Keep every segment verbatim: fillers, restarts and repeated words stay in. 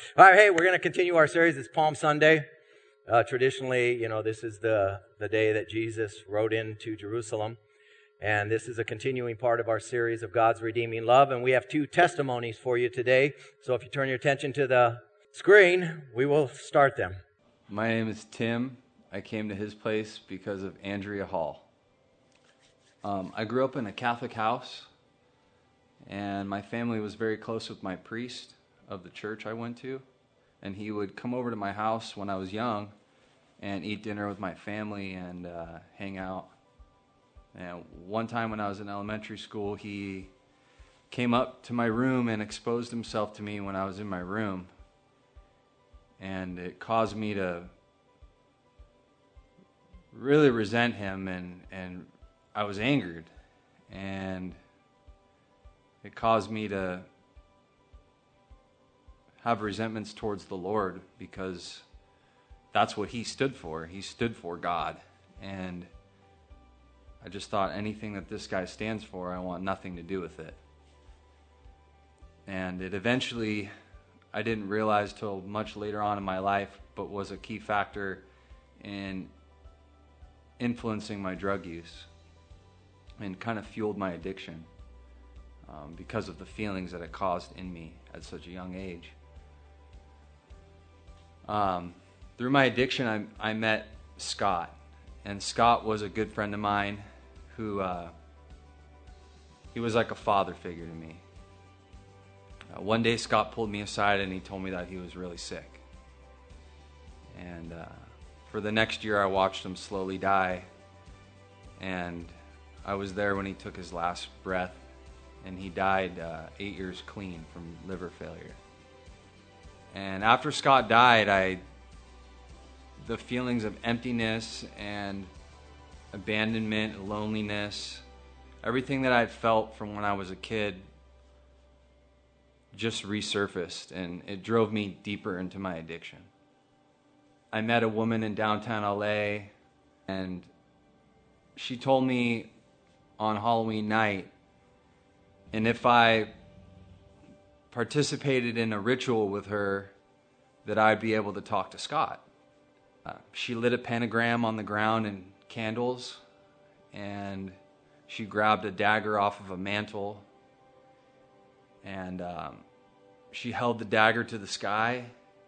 All right, hey, we're going to continue our series. It's Palm Sunday. Uh, traditionally, you know, this is the, the day that Jesus rode into Jerusalem. And this is a continuing part of our series of God's redeeming love. And we have two testimonies for you today. So if you turn your attention to the screen, we will start them. My name is Tim. I came to his place because of Andrea Hall. Um, I grew up in a Catholic house, and my family was very close with my priest of the church I went to, and he would come over to my house when I was young and eat dinner with my family and uh, hang out. And one time when I was in elementary school, he came up to my room and exposed himself to me when I was in my room, and it caused me to really resent him, and, and I was angered, and it caused me to have resentments towards the Lord, because that's what he stood for. He stood for God. And I just thought, anything that this guy stands for, I want nothing to do with it. And it eventually, I didn't realize till much later on in my life, but was a key factor in influencing my drug use and kind of fueled my addiction um, because of the feelings that it caused in me at such a young age. Um, through my addiction, I, I met Scott, and Scott was a good friend of mine who, uh, he was like a father figure to me. Uh, one day Scott pulled me aside and he told me that he was really sick. And uh, for the next year I watched him slowly die, and I was there when he took his last breath, and he died uh, eight years clean from liver failure. And after Scott died, I, the feelings of emptiness and abandonment, loneliness, everything that I'd felt from when I was a kid just resurfaced, and it drove me deeper into my addiction. I met a woman in downtown L A, and she told me on Halloween night, and if I participated in a ritual with her, that I'd be able to talk to Scott. Uh, she lit a pentagram on the ground and candles, and she grabbed a dagger off of a mantle, and um, she held the dagger to the sky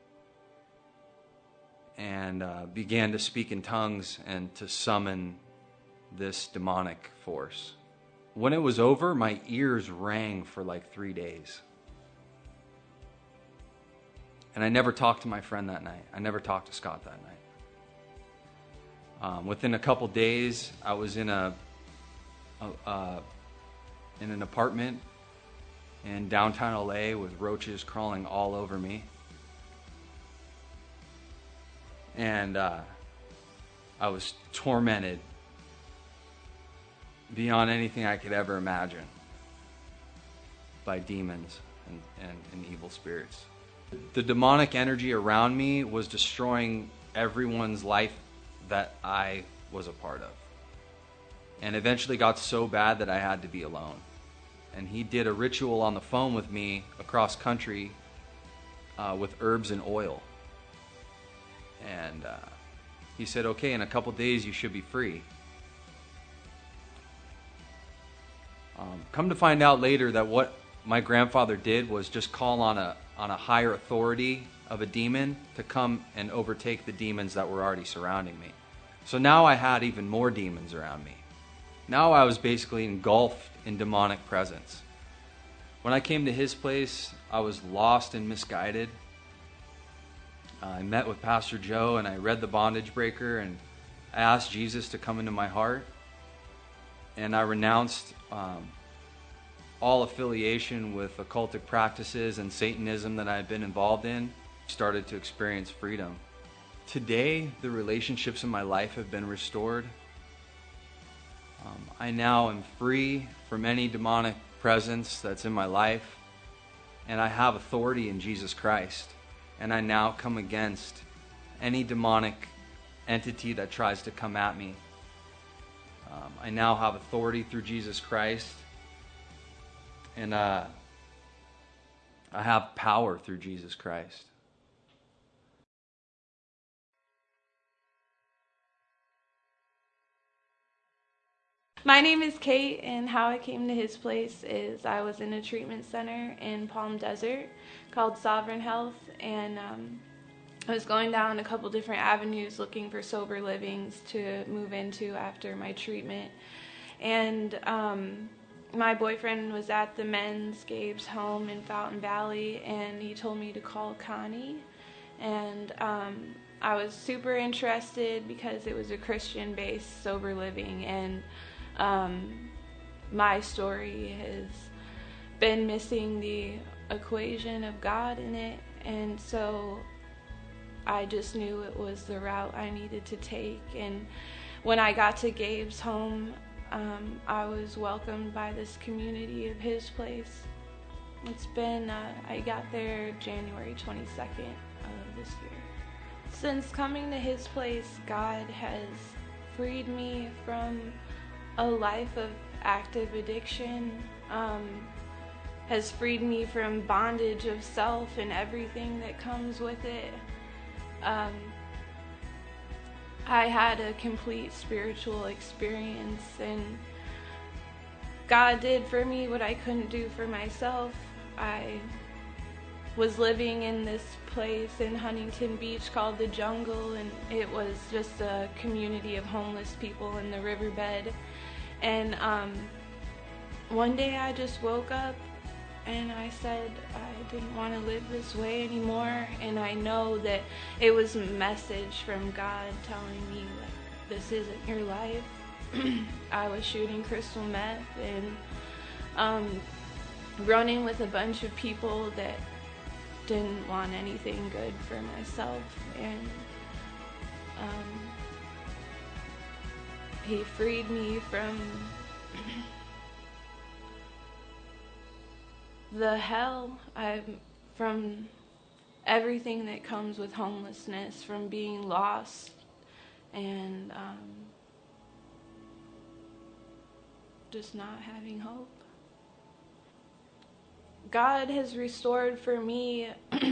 and uh, began to speak in tongues and to summon this demonic force. When it was over, my ears rang for like three days. And I never talked to my friend that night. I never talked to Scott that night. Um, within a couple days, I was in a, a uh, in an apartment in downtown L A with roaches crawling all over me. And uh, I was tormented beyond anything I could ever imagine by demons and, and, and evil spirits. The demonic energy around me was destroying everyone's life that I was a part of. And eventually got so bad that I had to be alone. And he did a ritual on the phone with me across country uh, with herbs and oil. And uh, he said, okay, in a couple days you should be free. Um, come to find out later that what my grandfather did was just call on a on a higher authority of a demon to come and overtake the demons that were already surrounding me. So now I had even more demons around me. Now I was basically engulfed in demonic presence. When I came to his place, I was lost and misguided. Uh, I met with Pastor Joe and I read the Bondage Breaker, and I asked Jesus to come into my heart, and I renounced um, all affiliation with occultic practices and Satanism that I had been involved in. Started to experience freedom. Today, the relationships in my life have been restored. Um, I now am free from any demonic presence that's in my life, and I have authority in Jesus Christ. And I now come against any demonic entity that tries to come at me. Um, I now have authority through Jesus Christ. And uh, I have power through Jesus Christ. My name is Kate, and how I came to his place is I was in a treatment center in Palm Desert called Sovereign Health, and um, I was going down a couple different avenues looking for sober livings to move into after my treatment. And um, my boyfriend was at the men's Gabe's home in Fountain Valley, and he told me to call Connie. And um, I was super interested because it was a Christian-based sober living, and um, my story has been missing the equation of God in it, and so I just knew it was the route I needed to take. And when I got to Gabe's home, um, I was welcomed by this community of his place. It's been, uh, I got there January twenty-second of this year. Since coming to his place, God has freed me from a life of active addiction, um, has freed me from bondage of self and everything that comes with it. Um, I had a complete spiritual experience, and God did for me what I couldn't do for myself. I was living in this place in Huntington Beach called The Jungle, and it was just a community of homeless people in the riverbed. And um, one day I just woke up and I said I didn't want to live this way anymore, and I know that it was a message from God telling me, like, this isn't your life. I was shooting crystal meth and um, running with a bunch of people that didn't want anything good for myself, and um, he freed me from the hell, I'm, from everything that comes with homelessness, from being lost and um, just not having hope. God has restored for me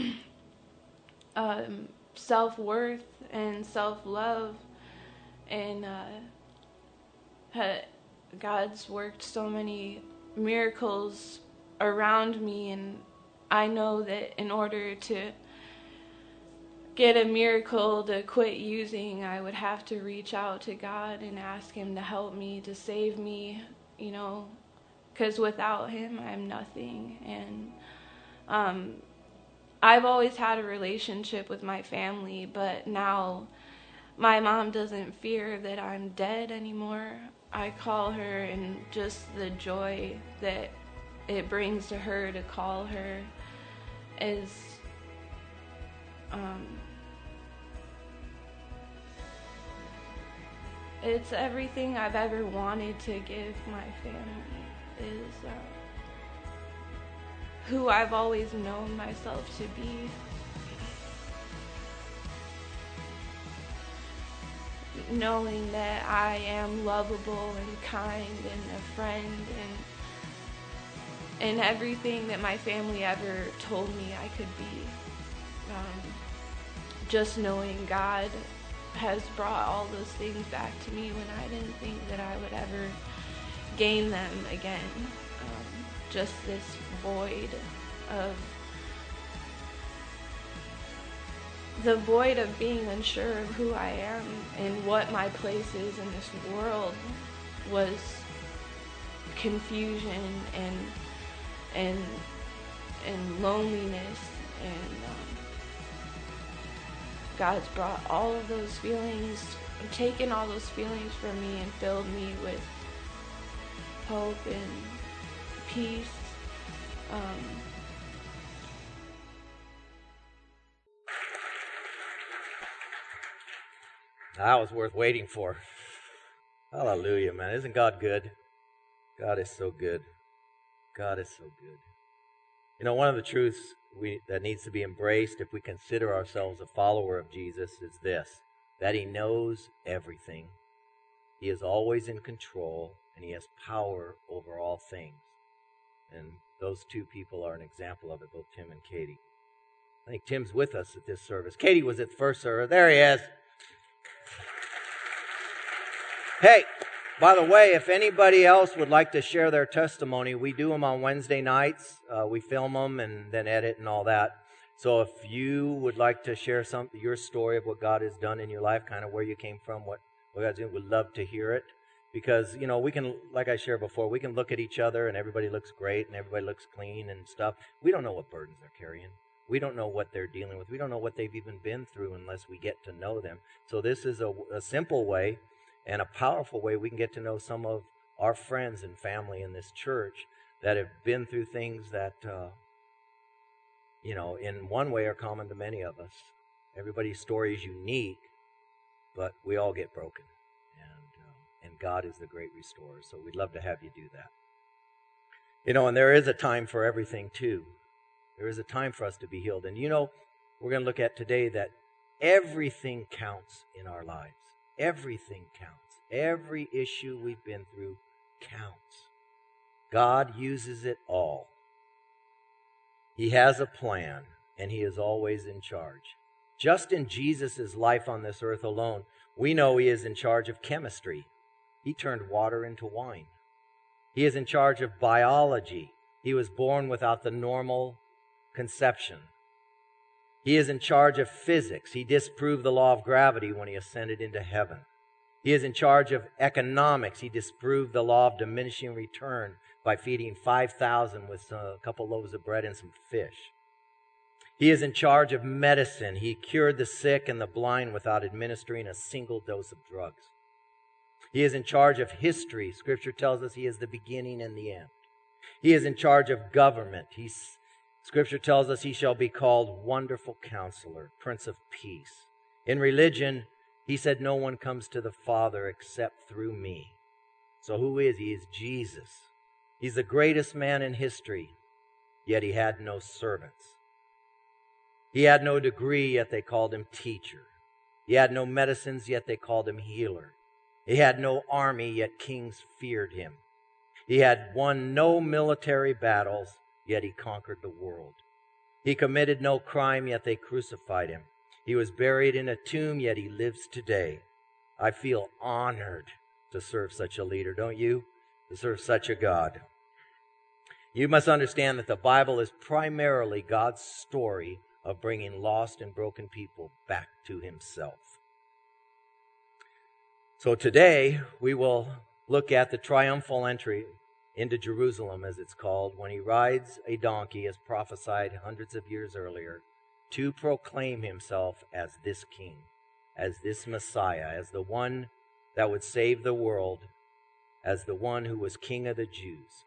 um, self-worth and self-love, and uh, ha- God's worked so many miracles around me, and I know that in order to get a miracle to quit using, I would have to reach out to God and ask him to help me, to save me, you know, because without him I'm nothing. And um, I've always had a relationship with my family, but now my mom doesn't fear that I'm dead anymore. I call her, and just the joy that it brings to her to call her is um, it's everything I've ever wanted to give my family, is uh, who I've always known myself to be. Knowing that I am lovable and kind and a friend, and and everything that my family ever told me I could be. Um, just knowing God has brought all those things back to me when I didn't think that I would ever gain them again. Um, just this void of the void of being unsure of who I am and what my place is in this world was confusion and and and loneliness, and um, God's brought all of those feelings, taken all those feelings from me and filled me with hope and peace. Um, That was worth waiting for. Hallelujah, man. Isn't God good? God is so good. God is so good. You know, one of the truths we, that needs to be embraced if we consider ourselves a follower of Jesus is this, that he knows everything. He is always in control, and he has power over all things. And those two people are an example of it, both Tim and Katie. I think Tim's with us at this service. Katie was at the first service. There he is. Hey, By the way, if anybody else would like to share their testimony, we do them on Wednesday nights. Uh, we film them and then edit and all that. So if you would like to share some your story of what God has done in your life, kind of where you came from, what, what God's doing, we'd love to hear it. Because, you know, we can, like I shared before, we can look at each other and everybody looks great and everybody looks clean and stuff. We don't know what burdens they're carrying. We don't know what they're dealing with. We don't know what they've even been through unless we get to know them. So this is a, a simple way and a powerful way we can get to know some of our friends and family in this church that have been through things that, uh, you know, in one way are common to many of us. Everybody's story is unique, but we all get broken. And, uh, and God is the great restorer. So we'd love to have you do that. You know, and there is a time for everything too. There is a time for us to be healed. And you know, we're going to look at today that everything counts in our lives. Everything counts. Every issue we've been through counts. God uses it all. He has a plan, and He is always in charge. Just in Jesus' life on this earth alone, we know He is in charge of chemistry. He turned water into wine. He is in charge of biology. He was born without the normal conception. He is in charge of physics. He disproved the law of gravity when He ascended into heaven. He is in charge of economics. He disproved the law of diminishing return by feeding five thousand with a couple loaves of bread and some fish. He is in charge of medicine. He cured the sick and the blind without administering a single dose of drugs. He is in charge of history. Scripture tells us He is the beginning and the end. He is in charge of government. He's, Scripture tells us He shall be called Wonderful Counselor, Prince of Peace. In religion, He said no one comes to the Father except through me. So who is He? He is Jesus. He's the greatest man in history, yet He had no servants. He had no degree, yet they called Him teacher. He had no medicines, yet they called Him healer. He had no army, yet kings feared Him. He had won no military battles, yet He conquered the world. He committed no crime, yet they crucified Him. He was buried in a tomb, yet He lives today. I feel honored to serve such a leader, don't you? To serve such a God. You must understand that the Bible is primarily God's story of bringing lost and broken people back to Himself. So today, we will look at the triumphal entry into Jerusalem, as it's called, when He rides a donkey, as prophesied hundreds of years earlier, to proclaim Himself as this King, as this Messiah, as the one that would save the world, as the one who was King of the Jews.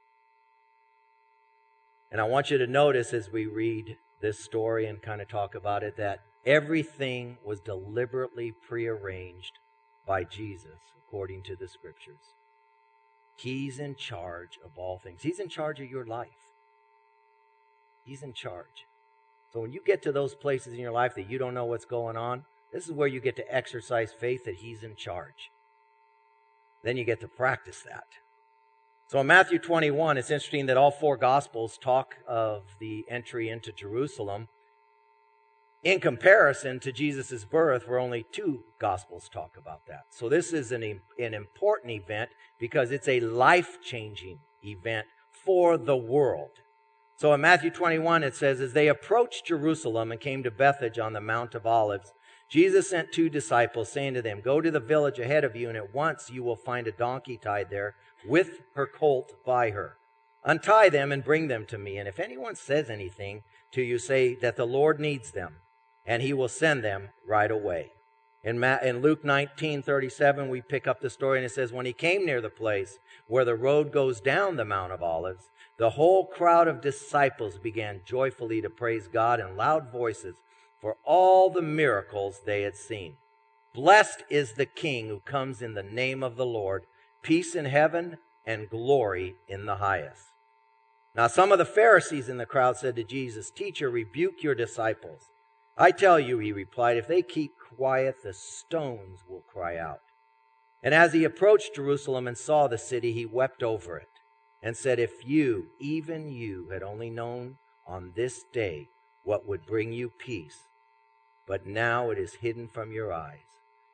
And I want you to notice as we read this story and kind of talk about it, that everything was deliberately prearranged by Jesus, according to the Scriptures. He's in charge of all things. He's in charge of your life. He's in charge. So when you get to those places in your life that you don't know what's going on, this is where you get to exercise faith that He's in charge. Then you get to practice that. So in Matthew twenty-one, it's interesting that all four Gospels talk of the entry into Jerusalem. In comparison to Jesus' birth, where only two Gospels talk about that. So this is an, an important event because it's a life-changing event for the world. So in Matthew twenty-one, it says, as they approached Jerusalem and came to Bethphage on the Mount of Olives, Jesus sent two disciples, saying to them, go to the village ahead of you, and at once you will find a donkey tied there with her colt by her. Untie them and bring them to me. And if anyone says anything to you, say that the Lord needs them, and He will send them right away. In, Ma- in Luke nineteen thirty-seven, we pick up the story, and it says, when He came near the place where the road goes down the Mount of Olives, the whole crowd of disciples began joyfully to praise God in loud voices for all the miracles they had seen. Blessed is the King who comes in the name of the Lord, peace in heaven and glory in the highest. Now some of the Pharisees in the crowd said to Jesus, Teacher, rebuke your disciples. I tell you, He replied, if they keep quiet, the stones will cry out. And as He approached Jerusalem and saw the city, He wept over it and said, if you, even you, had only known on this day what would bring you peace, but now it is hidden from your eyes.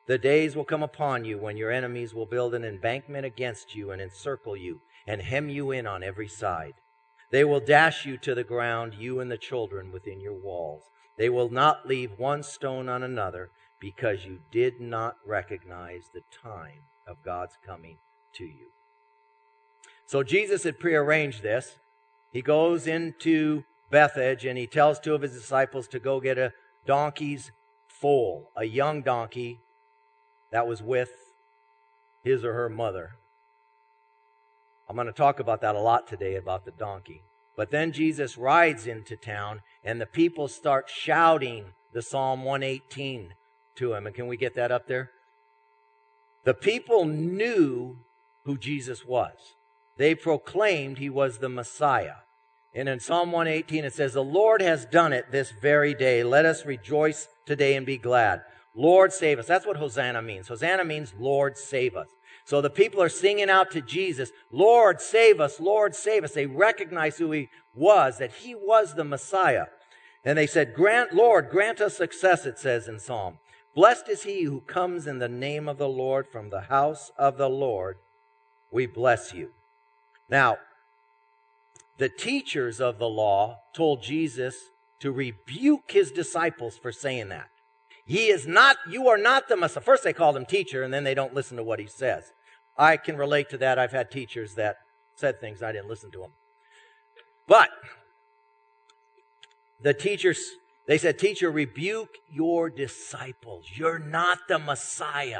The days will come upon you when your enemies will build an embankment against you and encircle you and hem you in on every side. They will dash you to the ground, you and the children within your walls. They will not leave one stone on another, because you did not recognize the time of God's coming to you. So Jesus had prearranged this. He goes into Bethphage and he tells two of his disciples to go get a donkey's foal, a young donkey that was with his or her mother. I'm going to talk about that a lot today, about the donkey. But then Jesus rides into town and the people start shouting the Psalm one eighteen to him. And can we get that up there? The people knew who Jesus was. They proclaimed he was the Messiah. And in Psalm one eighteen it says, "The Lord has done it this very day. Let us rejoice today and be glad. Lord, save us." That's what Hosanna means. Hosanna means Lord, save us. So the people are singing out to Jesus, "Lord, save us, Lord, save us." They recognized who he was, that he was the Messiah. And they said, "Grant, Lord, grant us success," it says in Psalm. "Blessed is he who comes in the name of the Lord, from the house of the Lord. We bless you." Now, the teachers of the law told Jesus to rebuke his disciples for saying that. He is not, you are not the Messiah. First they called him teacher, and then they don't listen to what he says. I can relate to that. I've had teachers that said things, I didn't listen to them. But the teachers, they said, "Teacher, rebuke your disciples. You're not the Messiah.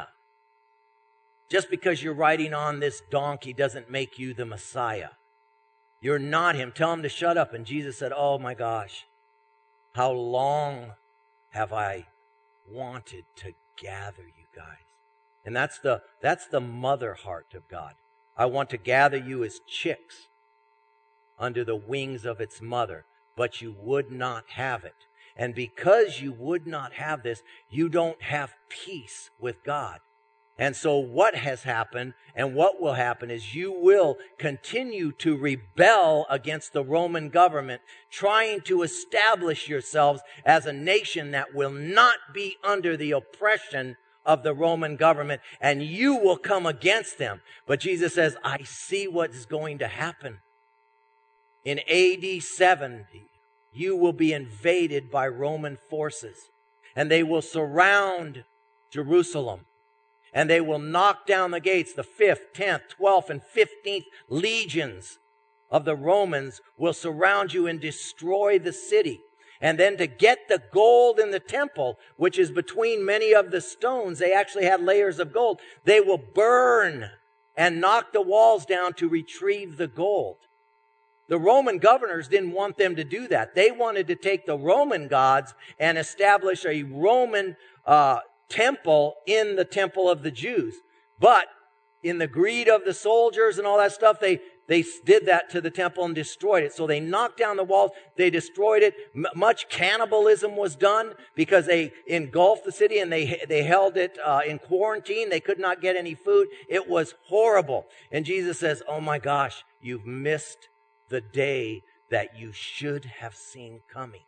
Just because you're riding on this donkey doesn't make you the Messiah. You're not him. Tell him to shut up." And Jesus said, "Oh my gosh, how long have I wanted to gather you guys?" And that's the that's the mother heart of God. I want to gather you as chicks under the wings of its mother, but you would not have it. And because you would not have this, you don't have peace with God. And so what has happened and what will happen is you will continue to rebel against the Roman government, trying to establish yourselves as a nation that will not be under the oppression of the Roman government, and you will come against them. But Jesus says, I see what is going to happen. In A D seventy, you will be invaded by Roman forces, and they will surround Jerusalem. And they will knock down the gates. The fifth, tenth, twelfth, and fifteenth legions of the Romans will surround you and destroy the city. And then to get the gold in the temple, which is between many of the stones, they actually had layers of gold. They will burn and knock the walls down to retrieve the gold. The Roman governors didn't want them to do that. They wanted to take the Roman gods and establish a Roman uh temple in the temple of the Jews. But in the greed of the soldiers and all that stuff, they, they did that to the temple and destroyed it. So they knocked down the walls, they destroyed it. M- much cannibalism was done because they engulfed the city and they, they held it uh, in quarantine. They could not get any food. It was horrible. And Jesus says, oh my gosh, you've missed the day that you should have seen coming.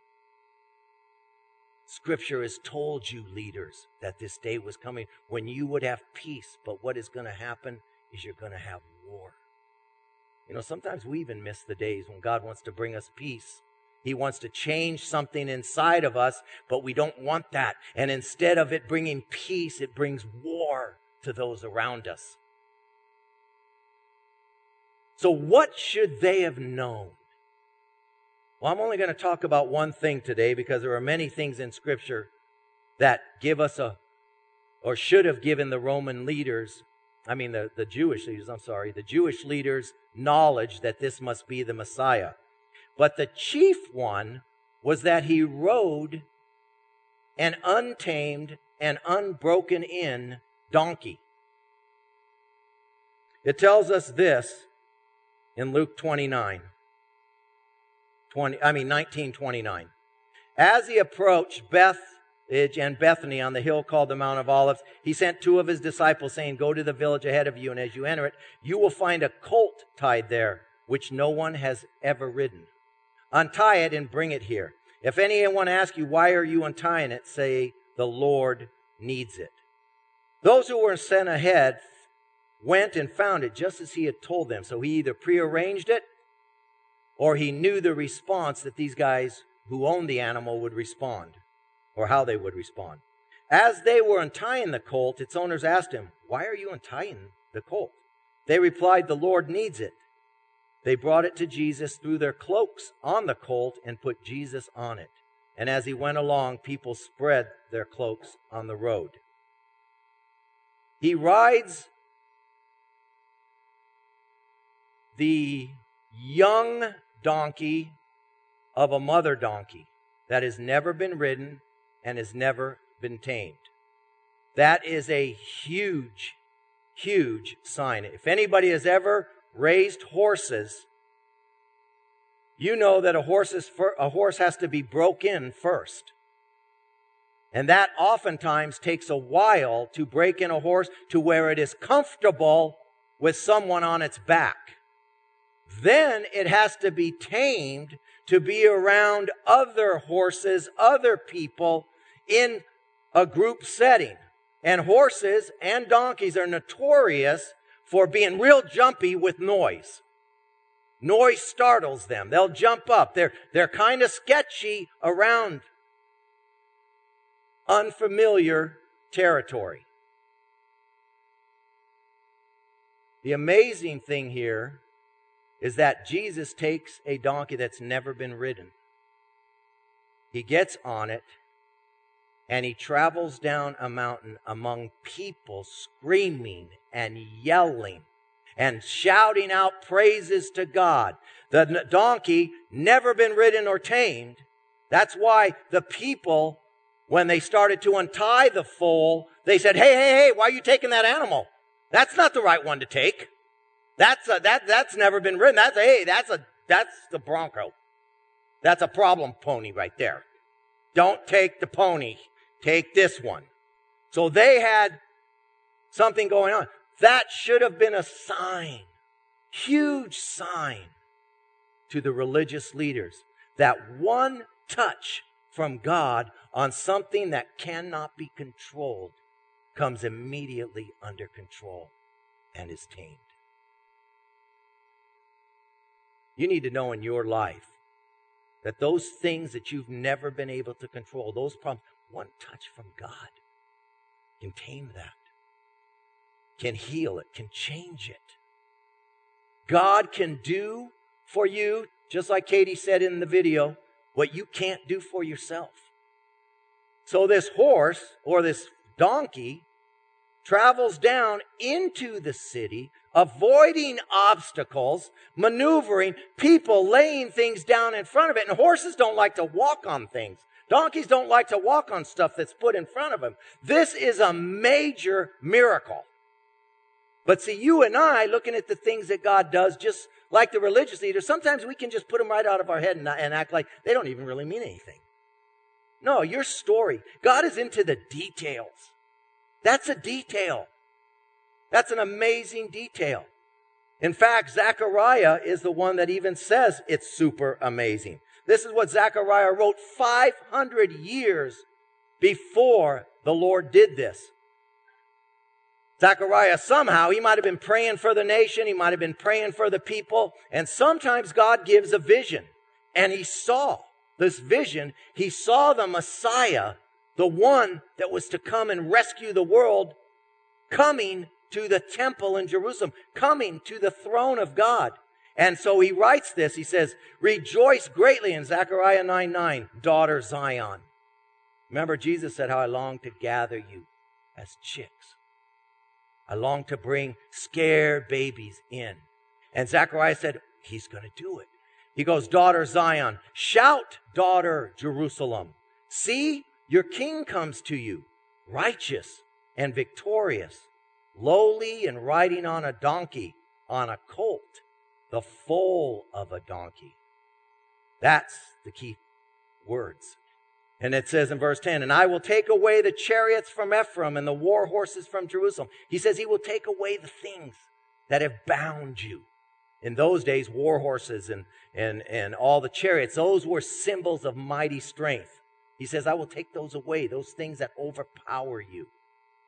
Scripture has told you, leaders, that this day was coming when you would have peace. But what is going to happen is you're going to have war. You know, sometimes we even miss the days when God wants to bring us peace. He wants to change something inside of us, but we don't want that. And instead of it bringing peace, it brings war to those around us. So what should they have known? Well, I'm only going to talk about one thing today because there are many things in Scripture that give us a, or should have given the Roman leaders, I mean the, the Jewish leaders, I'm sorry, the Jewish leaders knowledge that this must be the Messiah. But the chief one was that he rode an untamed and unbroken in donkey. It tells us this in Luke twenty-nine. twenty, I mean nineteen twenty-nine. As he approached Bethphage and Bethany on the hill called the Mount of Olives, he sent two of his disciples, saying, "Go to the village ahead of you, and as you enter it, you will find a colt tied there, which no one has ever ridden. Untie it and bring it here. If anyone asks you, why are you untying it, say, the Lord needs it." Those who were sent ahead went and found it just as he had told them. So he either prearranged it or he knew the response that these guys who owned the animal would respond, or how they would respond. As they were untying the colt, its owners asked him, "Why are you untying the colt?" They replied, "The Lord needs it." They brought it to Jesus, threw their cloaks on the colt, and put Jesus on it. And as he went along, people spread their cloaks on the road. He rides the young donkey of a mother donkey that has never been ridden and has never been tamed. That is a huge, huge sign. If anybody has ever raised horses, you know that a horse, is fir- a horse has to be broke in first. And that oftentimes takes a while to break in a horse to where it is comfortable with someone on its back. Then it has to be tamed to be around other horses, other people in a group setting. And horses and donkeys are notorious for being real jumpy with noise. Noise startles them. They'll jump up. They're, they're kind of sketchy around unfamiliar territory. The amazing thing here is that Jesus takes a donkey that's never been ridden. He gets on it, and he travels down a mountain among people screaming and yelling and shouting out praises to God. The donkey never been ridden or tamed. That's why the people, when they started to untie the foal, they said, hey, hey, hey, why are you taking that animal? That's not the right one to take. That's a, that that's never been ridden. That's a, hey, that's a that's the bronco. That's a problem pony right there. Don't take the pony. Take this one. So they had something going on. That should have been a sign, huge sign to the religious leaders that one touch from God on something that cannot be controlled comes immediately under control and is tamed. You need to know in your life that those things that you've never been able to control, those problems, one touch from God can tame that, can heal it, can change it. God can do for you, just like Katie said in the video, what you can't do for yourself. So this horse or this donkey travels down into the city, avoiding obstacles, maneuvering, people laying things down in front of it. And horses don't like to walk on things. Donkeys don't like to walk on stuff that's put in front of them. This is a major miracle. But see, you and I, looking at the things that God does, just like the religious leaders, sometimes we can just put them right out of our head and, and act like they don't even really mean anything. No, your story. God is into the details. That's a detail. That's an amazing detail. In fact, Zechariah is the one that even says it's super amazing. This is what Zechariah wrote five hundred years before the Lord did this. Zechariah, somehow, he might have been praying for the nation. He might have been praying for the people. And sometimes God gives a vision. And he saw this vision. He saw the Messiah, the one that was to come and rescue the world, coming to the temple in Jerusalem, coming to the throne of God. And so he writes this. He says, rejoice greatly in Zechariah nine nine, daughter Zion. Remember, Jesus said, how I long to gather you as chicks. I long to bring scared babies in. And Zechariah said, he's going to do it. He goes, daughter Zion, shout, daughter Jerusalem. See, your king comes to you, righteous and victorious, lowly and riding on a donkey, on a colt, the foal of a donkey. That's the key words. And it says in verse ten, and I will take away the chariots from Ephraim and the war horses from Jerusalem. He says he will take away the things that have bound you. In those days, war horses and, and, and all the chariots, those were symbols of mighty strength. He says, I will take those away, those things that overpower you.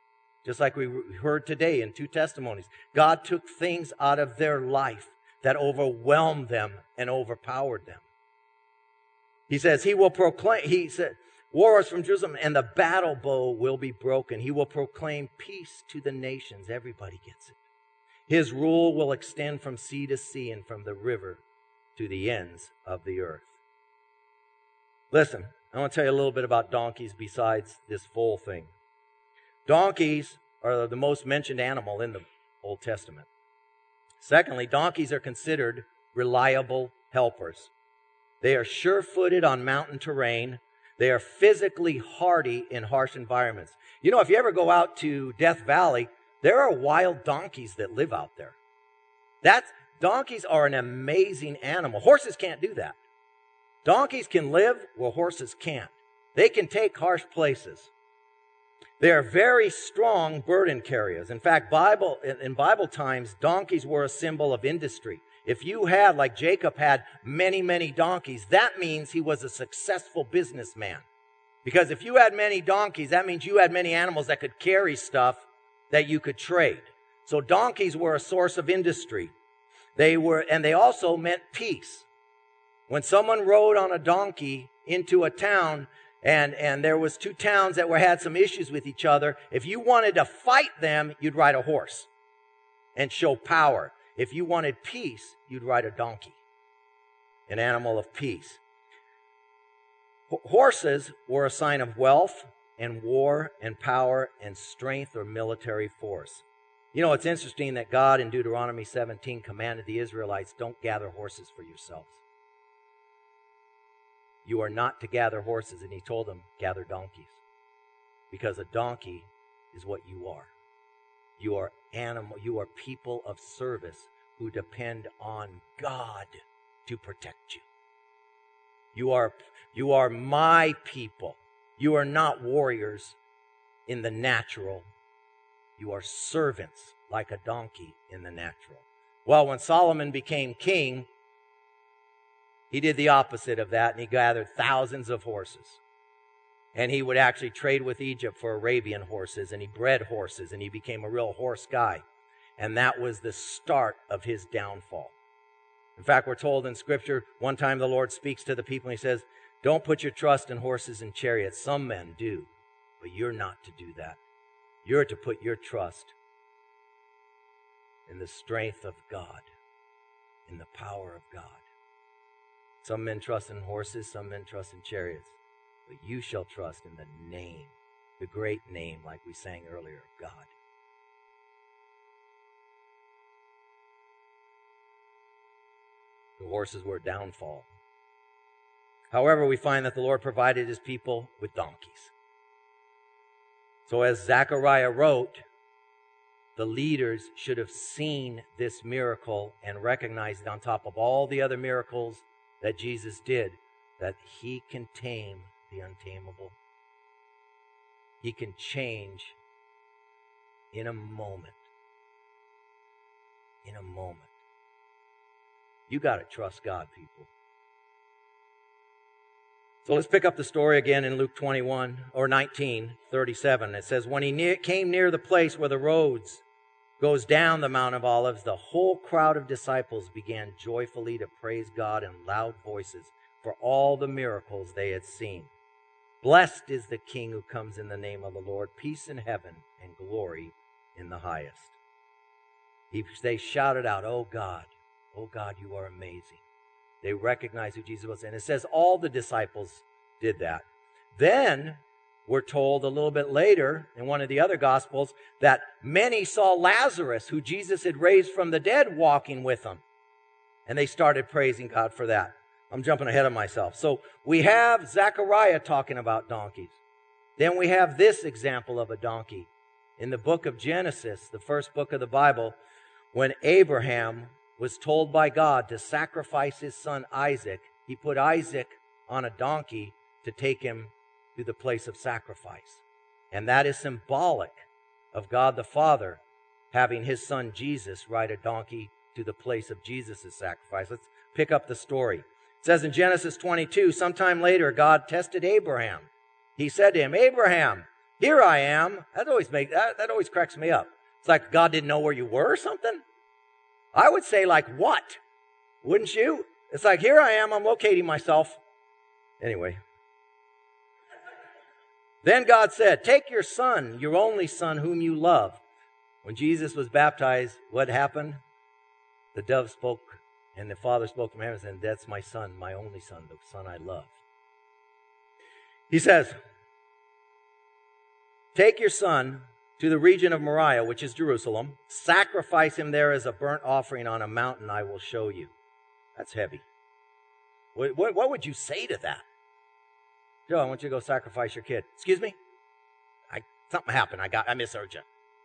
Just like we heard today in two testimonies. God took things out of their life that overwhelmed them and overpowered them. He says, he will proclaim, he said, wars from Jerusalem, and the battle bow will be broken. He will proclaim peace to the nations. Everybody gets it. His rule will extend from sea to sea and from the river to the ends of the earth. Listen, I want to tell you a little bit about donkeys besides this foal thing. Donkeys are the most mentioned animal in the Old Testament. Secondly, donkeys are considered reliable helpers. They are sure-footed on mountain terrain. They are physically hardy in harsh environments. You know, if you ever go out to Death Valley, there are wild donkeys that live out there. That's, donkeys are an amazing animal. Horses can't do that. Donkeys can live where horses can't. They can take harsh places. They are very strong burden carriers. In fact, Bible in, in Bible times, donkeys were a symbol of industry. If you had, like Jacob had, many, many donkeys, that means he was a successful businessman. Because if you had many donkeys, that means you had many animals that could carry stuff that you could trade. So donkeys were a source of industry. They were, and they also meant peace. When someone rode on a donkey into a town, and, and there was two towns that were had some issues with each other, if you wanted to fight them, you'd ride a horse and show power. If you wanted peace, you'd ride a donkey, an animal of peace. H- horses were a sign of wealth and war and power and strength or military force. You know, it's interesting that God in Deuteronomy seventeen commanded the Israelites, don't gather horses for yourselves. You are not to gather horses, and he told them, gather donkeys. Because a donkey is what you are. You are animal, you are people of service who depend on God to protect you. You are, you are my people. You are not warriors in the natural. You are servants like a donkey in the natural. Well, when Solomon became king, he did the opposite of that, and he gathered thousands of horses. And he would actually trade with Egypt for Arabian horses, and he bred horses, and he became a real horse guy. And that was the start of his downfall. In fact, we're told in Scripture, one time the Lord speaks to the people, and he says, don't put your trust in horses and chariots. Some men do, but you're not to do that. You're to put your trust in the strength of God, in the power of God. Some men trust in horses, some men trust in chariots. But you shall trust in the name, the great name, like we sang earlier, of God. The horses were a downfall. However, we find that the Lord provided his people with donkeys. So as Zechariah wrote, the leaders should have seen this miracle and recognized, on top of all the other miracles that Jesus did, that he can tame the untamable. He can change in a moment. In a moment. You got to trust God, people. So let's pick up the story again in Luke twenty-one or nineteen thirty-seven. It says, when he near, came near the place where the roads goes down the Mount of Olives, the whole crowd of disciples began joyfully to praise God in loud voices for all the miracles they had seen. Blessed is the King who comes in the name of the Lord, peace in heaven and glory in the highest. He, they shouted out, oh God, oh God, you are amazing. They recognized who Jesus was. And it says all the disciples did that. Then we're told a little bit later in one of the other Gospels that many saw Lazarus, who Jesus had raised from the dead, walking with them. And they started praising God for that. I'm jumping ahead of myself. So we have Zechariah talking about donkeys. Then we have this example of a donkey. In the book of Genesis, the first book of the Bible, when Abraham was told by God to sacrifice his son Isaac, he put Isaac on a donkey to take him to the place of sacrifice. And that is symbolic of God the Father having his son Jesus ride a donkey to the place of Jesus' sacrifice. Let's pick up the story. It says in Genesis twenty-two, sometime later, God tested Abraham. He said to him, Abraham, here I am. That always make that, that always cracks me up. It's like God didn't know where you were or something. I would say like what? Wouldn't you? It's like, here I am, I'm locating myself. Anyway. Then God said, take your son, your only son whom you love. When Jesus was baptized, what happened? The dove spoke, and the Father spoke from heaven and said, that's my son, my only son, the son I love. He says, take your son to the region of Moriah, which is Jerusalem. Sacrifice him there as a burnt offering on a mountain I will show you. That's heavy. What, what, what would you say to that? Joe, I want you to go sacrifice your kid. Excuse me? I, something happened. I got, I misheard you.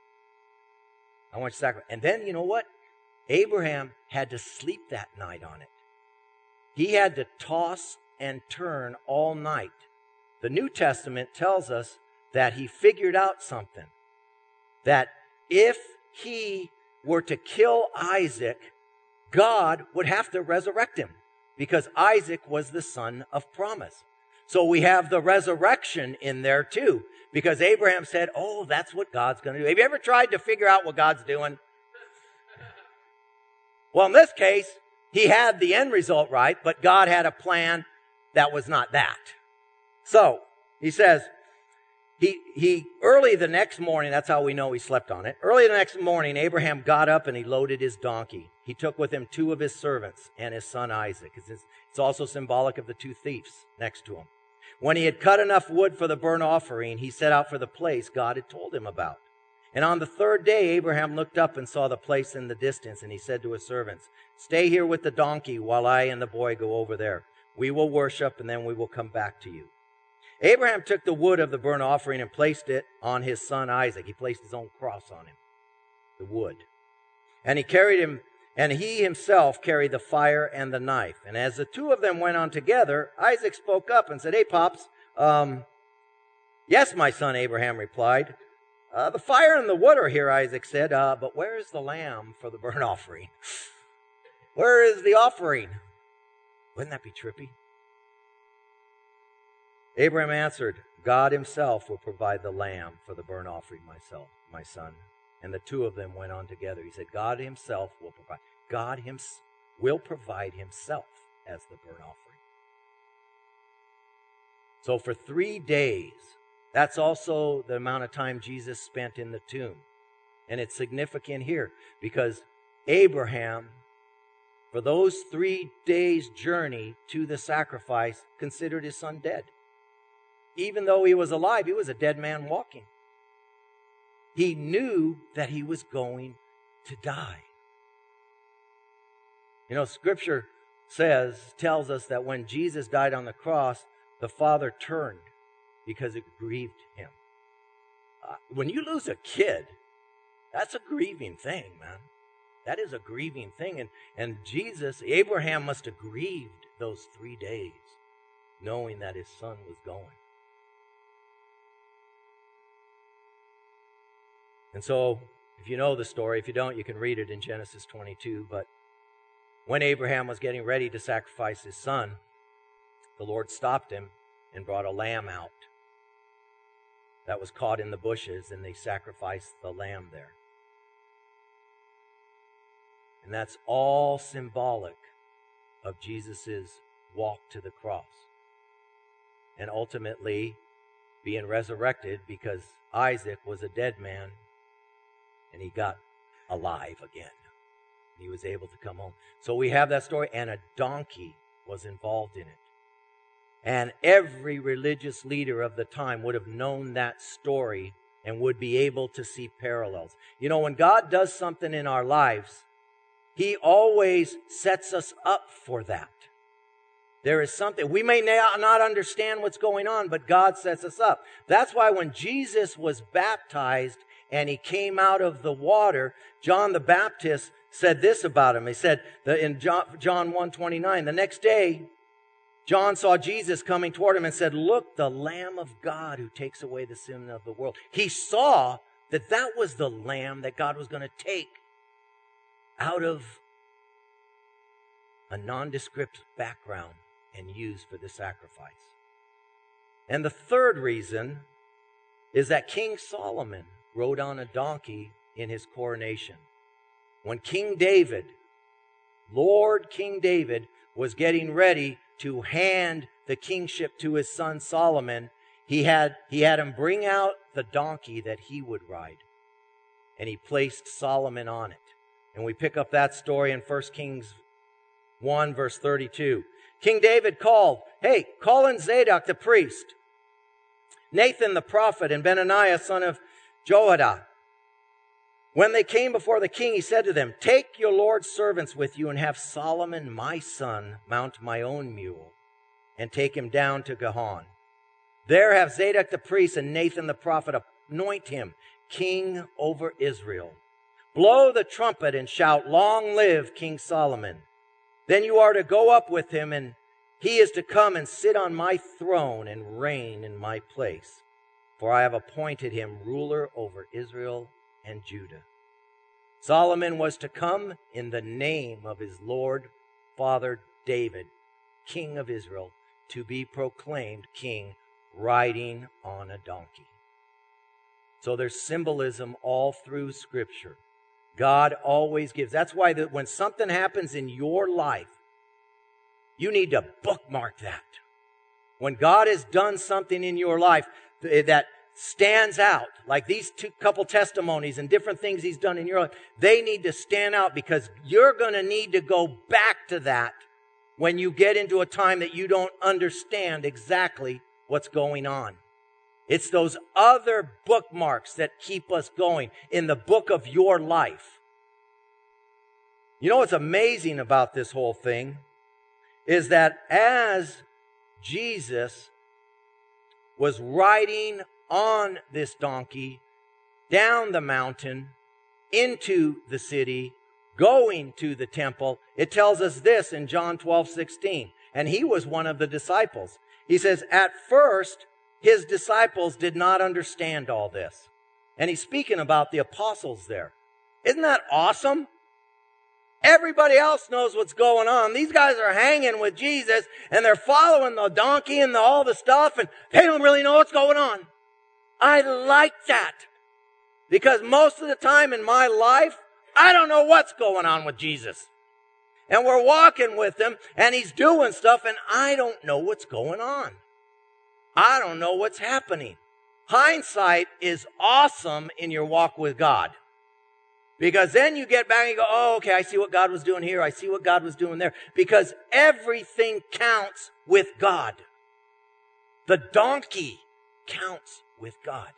I want you to sacrifice. And then, you know what? Abraham had to sleep that night on it. He had to toss and turn all night. The New Testament tells us that he figured out something. That if he were to kill Isaac, God would have to resurrect him because Isaac was the son of promise. So we have the resurrection in there too, because Abraham said, oh, that's what God's going to do. Have you ever tried to figure out what God's doing? Well, in this case, he had the end result right, but God had a plan that was not that. So he says, He, he, early the next morning, that's how we know he slept on it. Early the next morning, Abraham got up and he loaded his donkey. He took with him two of his servants and his son Isaac. It's, it's also symbolic of the two thieves next to him. When he had cut enough wood for the burnt offering, he set out for the place God had told him about. And on the third day, Abraham looked up and saw the place in the distance, and he said to his servants, stay here with the donkey while I and the boy go over there. We will worship, and then we will come back to you. Abraham took the wood of the burnt offering and placed it on his son Isaac. He placed his own cross on him, the wood. And he carried him, and he himself carried the fire and the knife. And as the two of them went on together, Isaac spoke up and said, hey, Pops, um, yes, my son, Abraham replied. Uh, the fire and the wood are here, Isaac said, uh, but where is the lamb for the burnt offering? Where is the offering? Wouldn't that be trippy? Abraham answered, God himself will provide the lamb for the burnt offering, myself, my son. And the two of them went on together. He said, God himself will provide. God him, will provide himself as the burnt offering. So for three days, that's also the amount of time Jesus spent in the tomb. And it's significant here because Abraham, for those three days' journey to the sacrifice, considered his son dead. Even though he was alive, he was a dead man walking. He knew that he was going to die. You know, Scripture says, tells us that when Jesus died on the cross, the Father turned because it grieved him. Uh, when you lose a kid, that's a grieving thing, man. That is a grieving thing. And, and Jesus, Abraham must have grieved those three days, knowing that his son was going. And so, if you know the story, if you don't, you can read it in Genesis twenty-two. But when Abraham was getting ready to sacrifice his son, the Lord stopped him and brought a lamb out that was caught in the bushes, and they sacrificed the lamb there. And that's all symbolic of Jesus' walk to the cross. And ultimately being resurrected because Isaac was a dead man and he got alive again. He was able to come home. So we have that story, and a donkey was involved in it. And every religious leader of the time would have known that story and would be able to see parallels. You know, when God does something in our lives, He always sets us up for that. There is something, we may not understand what's going on, but God sets us up. That's why when Jesus was baptized and He came out of the water, John the Baptist said this about Him. He said in John one twenty-nine, the next day, John saw Jesus coming toward him and said, look, the Lamb of God who takes away the sin of the world. He saw that that was the Lamb that God was going to take out of a nondescript background and use for the sacrifice. And the third reason is that King Solomon rode on a donkey in his coronation. When King David, Lord King David, was getting ready to hand the kingship to his son Solomon, he had, he had him bring out the donkey that he would ride. And he placed Solomon on it. And we pick up that story in First Kings one, verse thirty-two. King David called, hey, call in Zadok the priest, Nathan the prophet, and Benaniah son of Joiada. When they came before the king, he said to them, take your Lord's servants with you and have Solomon my son mount my own mule and take him down to Gihon. There have Zadok the priest and Nathan the prophet anoint him king over Israel. Blow the trumpet and shout, long live King Solomon. Then you are to go up with him, and he is to come and sit on my throne and reign in my place. For I have appointed him ruler over Israel and Judah. Solomon was to come in the name of his Lord, Father David, King of Israel, to be proclaimed king, riding on a donkey. So there's symbolism all through Scripture. God always gives. That's why that when something happens in your life, you need to bookmark that. When God has done something in your life that stands out, like these two couple testimonies and different things he's done in your life, they need to stand out because you're going to need to go back to that when you get into a time that you don't understand exactly what's going on. It's those other bookmarks that keep us going in the book of your life. You know what's amazing about this whole thing is that as Jesus was riding on this donkey down the mountain into the city, going to the temple, it tells us this in John twelve sixteen. And he was one of the disciples. He says, at first, his disciples did not understand all this. And he's speaking about the apostles there. Isn't that awesome? Everybody else knows what's going on. These guys are hanging with Jesus and they're following the donkey and the, all the stuff and they don't really know what's going on. I like that because most of the time in my life, I don't know what's going on with Jesus. And we're walking with him and he's doing stuff and I don't know what's going on. I don't know what's happening. Hindsight is awesome in your walk with God. Because then you get back and you go, oh, okay, I see what God was doing here. I see what God was doing there. Because everything counts with God. The donkey counts with God.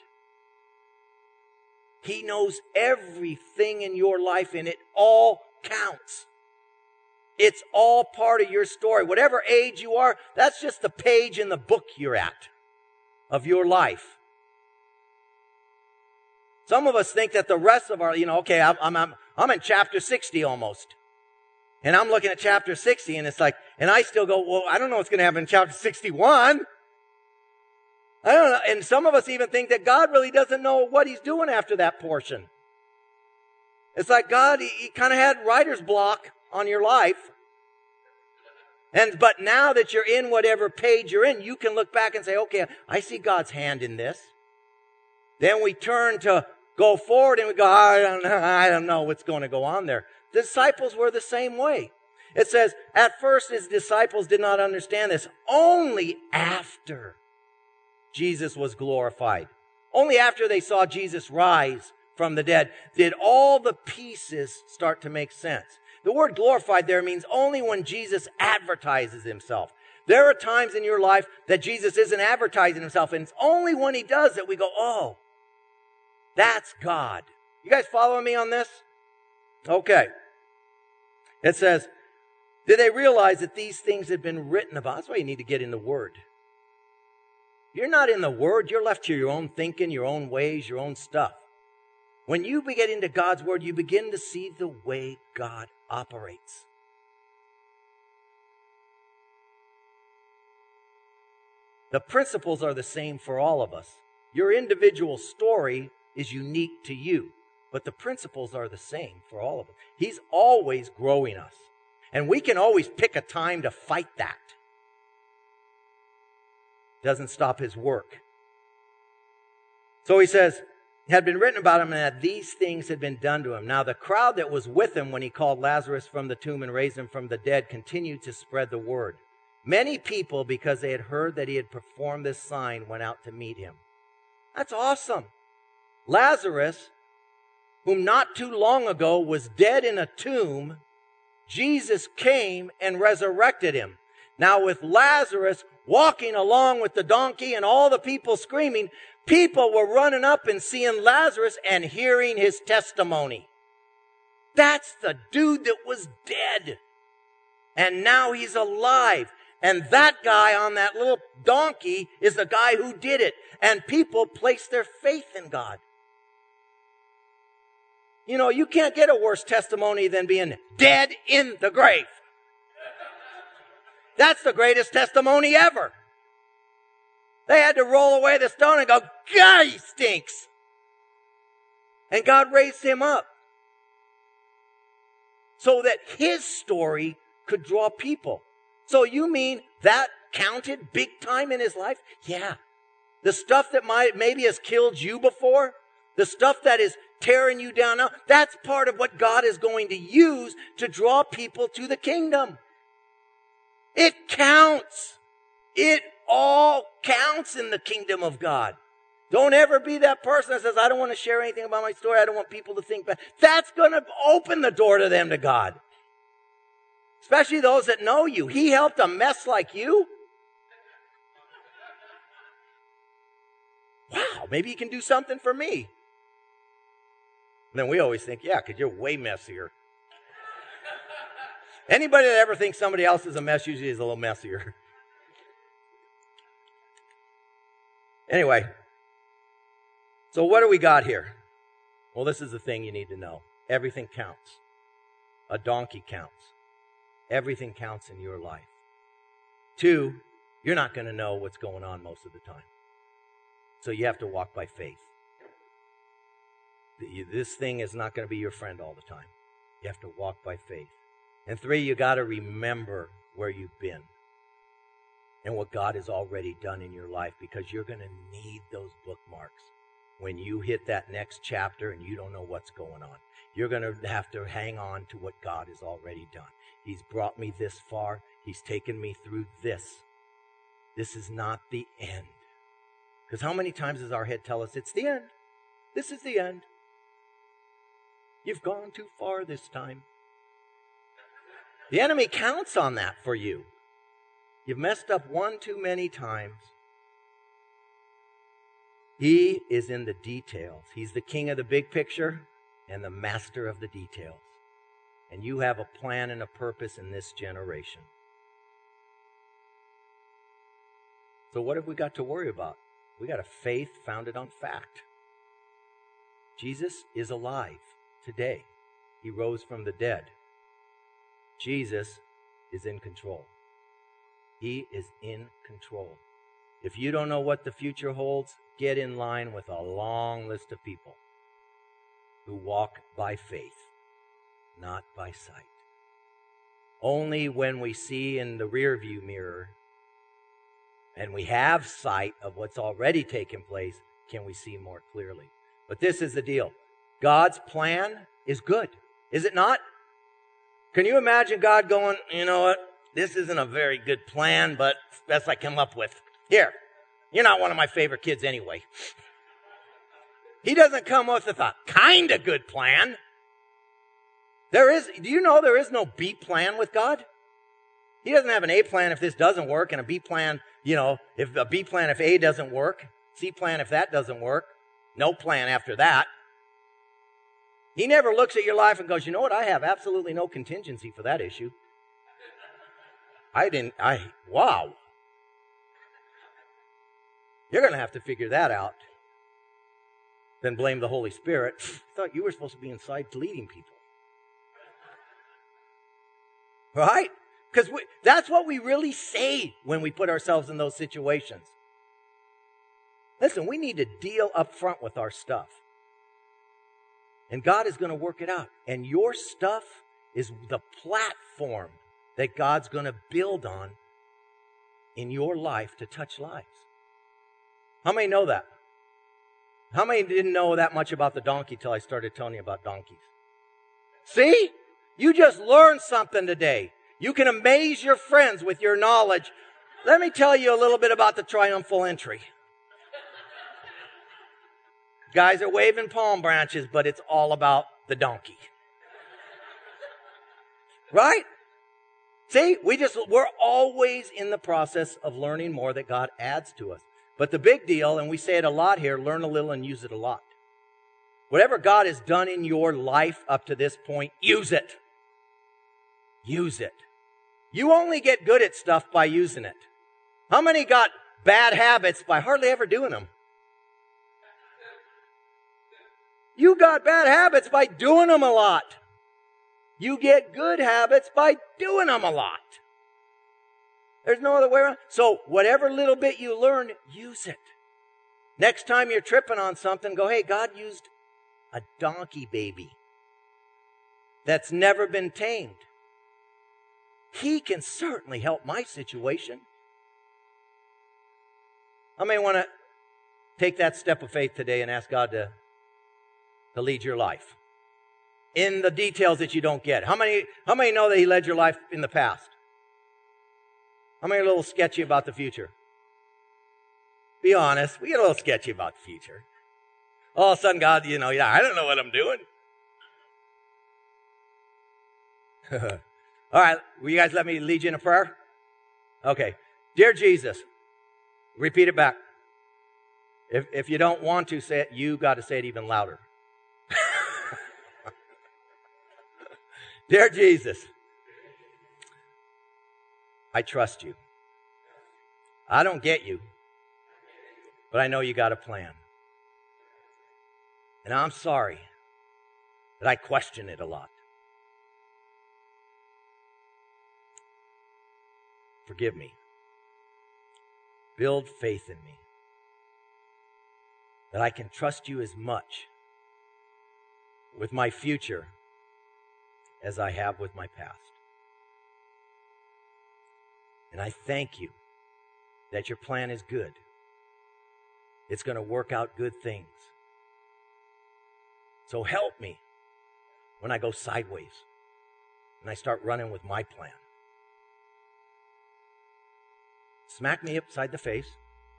He knows everything in your life and it all counts. It's all part of your story. Whatever age you are, that's just the page in the book you're at of your life. Some of us think that the rest of our, you know, okay, I'm, I'm, I'm in chapter sixty almost. And I'm looking at chapter sixty and it's like, and I still go, well, I don't know what's going to happen in chapter sixty-one. I don't know. And some of us even think that God really doesn't know what he's doing after that portion. It's like God, he, he kind of had writer's block on your life. And, but now that you're in whatever page you're in, you can look back and say, okay, I see God's hand in this. Then we turn to go forward and we go, I don't know, I don't know what's going to go on there. The disciples were the same way. It says, at first his disciples did not understand this. Only after Jesus was glorified. Only after they saw Jesus rise from the dead did all the pieces start to make sense. The word glorified there means only when Jesus advertises himself. There are times in your life that Jesus isn't advertising himself, and it's only when he does that we go, oh, that's God. You guys following me on this? Okay. It says, did they realize that these things had been written about? That's why you need to get in the Word. If you're not in the Word, you're left to your own thinking, your own ways, your own stuff. When you get into God's Word, you begin to see the way God operates. The principles are the same for all of us. Your individual story is unique to you, but the principles are the same for all of us. He's always growing us. And we can always pick a time to fight that. Doesn't stop his work. So he says, had been written about him and that these things had been done to him. Now the crowd that was with him when he called Lazarus from the tomb and raised him from the dead continued to spread the word. Many people, because they had heard that he had performed this sign, went out to meet him. That's awesome. Lazarus, whom not too long ago was dead in a tomb, Jesus came and resurrected him. Now with Lazarus walking along with the donkey and all the people screaming, people were running up and seeing Lazarus and hearing his testimony. That's the dude that was dead. And now he's alive. And that guy on that little donkey is the guy who did it. And people place their faith in God. You know, you can't get a worse testimony than being dead in the grave. That's the greatest testimony ever. They had to roll away the stone and go, God, he stinks. And God raised him up so that his story could draw people. So you mean that counted big time in his life? Yeah. The stuff that might maybe has killed you before, the stuff that is tearing you down now, that's part of what God is going to use to draw people to the kingdom. It counts. It all counts in the kingdom of God. Don't ever be that person that says, I don't want to share anything about my story. I don't want people to think bad. That's going to open the door to them to God. Especially those that know you. He helped a mess like you. Wow, maybe he can do something for me. And then we always think, yeah, because you're way messier. Anybody that ever thinks somebody else is a mess usually is a little messier. Anyway, so what do we got here? Well, this is the thing you need to know. Everything counts. A donkey counts. Everything counts in your life. Two, you're not going to know what's going on most of the time. So you have to walk by faith. This thing is not going to be your friend all the time. You have to walk by faith. And three, you got to remember where you've been and what God has already done in your life, because you're going to need those bookmarks when you hit that next chapter and you don't know what's going on. You're going to have to hang on to what God has already done. He's brought me this far. He's taken me through this. This is not the end. Because how many times does our head tell us it's the end? This is the end. You've gone too far this time. The enemy counts on that for you. You've messed up one too many times. He is in the details. He's the king of the big picture and the master of the details. And you have a plan and a purpose in this generation. So what have we got to worry about? We got a faith founded on fact. Jesus is alive today. He rose from the dead. Jesus is in control. He is in control. If you don't know what the future holds, get in line with a long list of people who walk by faith, not by sight. Only when we see in the rearview mirror and we have sight of what's already taken place can we see more clearly. But this is the deal. God's plan is good, is it not? Can you imagine God going, you know what? This isn't a very good plan, but it's the best I come up with. Here, you're not one of my favorite kids anyway. He doesn't come with a kind of good plan. There is, do you know there is no B plan with God? He doesn't have an A plan if this doesn't work, and a B plan, you know, if a B plan if A doesn't work, C plan if that doesn't work, no plan after that. He never looks at your life and goes, you know what, I have absolutely no contingency for that issue. I didn't, I, wow. You're going to have to figure that out. Then blame the Holy Spirit. I thought you were supposed to be inside leading people. Right? Because that's what we really say when we put ourselves in those situations. Listen, we need to deal up front with our stuff. And God is going to work it out. And your stuff is the platform that God's going to build on in your life to touch lives. How many know that? How many didn't know that much about the donkey till I started telling you about donkeys? See? You just learned something today. You can amaze your friends with your knowledge. Let me tell you a little bit about the triumphal entry. Guys are waving palm branches, but it's all about the donkey. Right? See, we just, we're always in the process of learning more that God adds to us. But the big deal, and we say it a lot here, learn a little and use it a lot. Whatever God has done in your life up to this point, use it. Use it. You only get good at stuff by using it. How many got bad habits by hardly ever doing them? You got bad habits by doing them a lot. You get good habits by doing them a lot. There's no other way around. So whatever little bit you learn, use it. Next time you're tripping on something, go, hey, God used a donkey baby that's never been tamed. He can certainly help my situation. I may want to take that step of faith today and ask God to, to lead your life in the details that you don't get. How many, how many know that He led your life in the past? How many are a little sketchy about the future? Be honest. We get a little sketchy about the future. All of a sudden, God, you know, yeah, I don't know what I'm doing. All right, will you guys let me lead you in a prayer? Okay. Dear Jesus, repeat it back. If, if you don't want to say it, you got to say it even louder. Dear Jesus, I trust you. I don't get you, but I know you got a plan. And I'm sorry that I question it a lot. Forgive me. Build faith in me that I can trust you as much with my future as I have with my past. And I thank you that your plan is good. It's going to work out good things. So help me when I go sideways and I start running with my plan. Smack me upside the face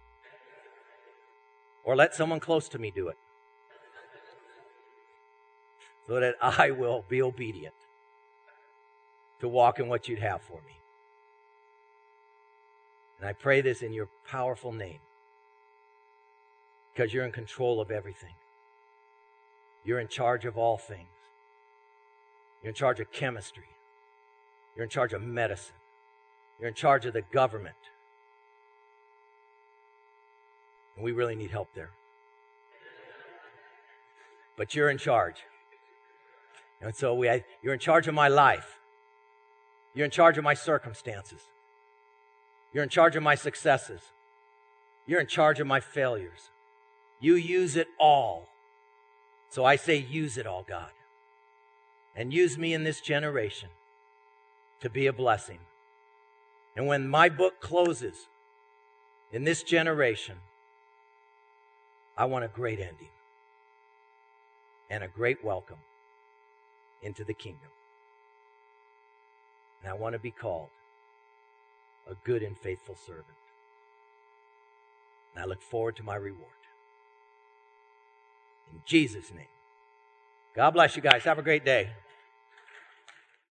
or let someone close to me do it so that I will be obedient to walk in what you'd have for me. And I pray this in your powerful name because you're in control of everything. You're in charge of all things. You're in charge of chemistry. You're in charge of medicine. You're in charge of the government. And we really need help there. But you're in charge. And so we, you're in charge of my life. You're in charge of my circumstances. You're in charge of my successes. You're in charge of my failures. You use it all. So I say use it all, God. And use me in this generation to be a blessing. And when my book closes in this generation, I want a great ending and a great welcome into the kingdom. And I want to be called a good and faithful servant. And I look forward to my reward. In Jesus' name. God bless you guys. Have a great day.